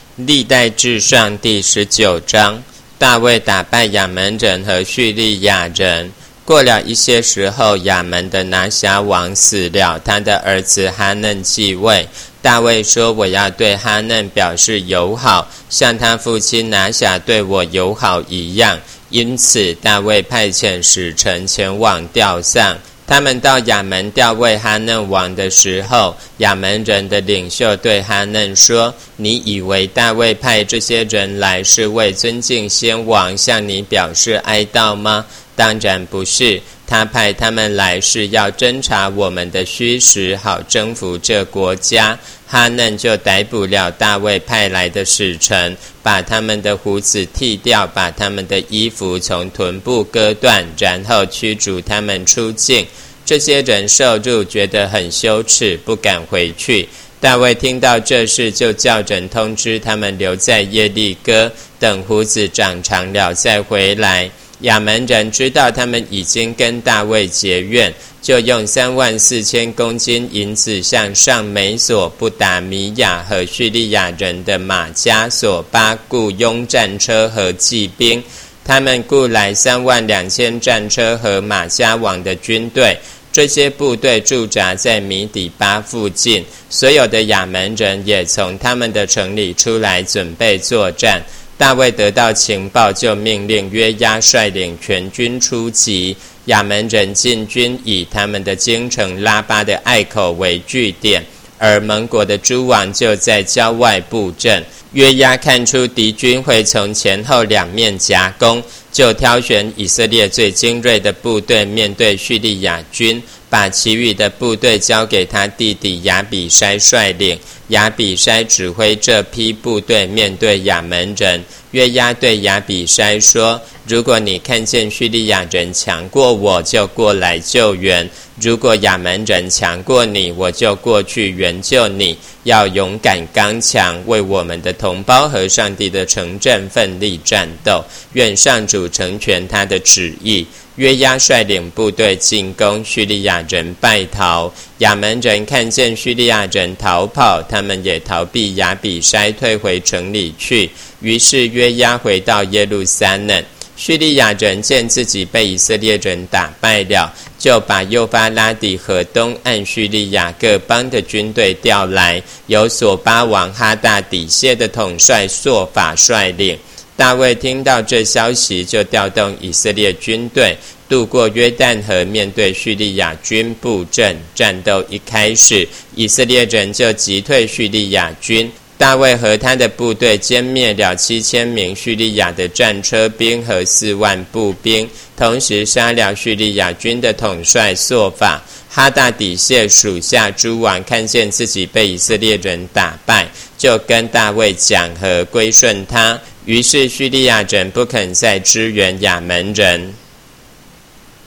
历代志上第19章，大卫打败亚门人和叙利亚人。过了一些时候，亚门的拿辖王死了，他的儿子哈嫩继位。大卫说，我要对哈嫩表示友好，像他父亲拿辖对我友好一样。因此大卫派遣使臣前往吊丧。他们到亚门吊位哈嫩王的时候，亚门人的领袖对哈嫩说，你以为大卫派这些人来是为尊敬先王向你表示哀悼吗？当然不是，他派他们来是要侦查我们的虚实，好征服这国家。哈嫩就逮捕了大卫派来的使臣，把他们的胡子剃掉，把他们的衣服从臀部割断，然后驱逐他们出境。这些人受辱，觉得很羞耻，不敢回去。大卫听到这事，就叫人通知他们留在耶利哥，等胡子长长了再回来。亚门人知道他们已经跟大卫结怨，就用34000公斤银子向上美索、布达米亚和叙利亚人的马加索巴雇佣战车和骑兵。他们雇来32000战车和马加王的军队。这些部队驻扎在米底巴附近，所有的亚门人也从他们的城里出来准备作战。大卫得到情报，就命令约押率领全军出击。亚门人进军，以他们的京城拉巴的隘口为据点，而蒙国的诸王就在郊外布阵。约押看出敌军会从前后两面夹攻，就挑选以色列最精锐的部队面对叙利亚军，把其余的部队交给他弟弟亚比筛率领。亚比筛指挥这批部队面对亚门人。约押对亚比筛说，如果你看见叙利亚人强过我，就过来救援；如果亚门人强过你，我就过去援救你。要勇敢刚强，为我们的同胞和上帝的城镇奋力战斗。愿上主成全他的旨意。约押率领部队进攻，叙利亚人败逃。亚门人看见叙利亚人逃跑，他们也逃避亚比筛，退回城里去。于是约押回到耶路撒冷。叙利亚人见自己被以色列人打败了，就把幼发拉底河东岸叙利亚各邦的军队调来，由索巴王哈大底谢的统帅朔法率领。大卫听到这消息，就调动以色列军队渡过约旦河，面对叙利亚军布阵。战斗一开始，以色列人就击退叙利亚军。大卫和他的部队歼灭了7000名叙利亚的战车兵和4万步兵，同时杀了叙利亚军的统帅朔法。哈大底谢属下诸王看见自己被以色列人打败，就跟大卫讲和，归顺他。于是叙利亚人不肯再支援亚门人。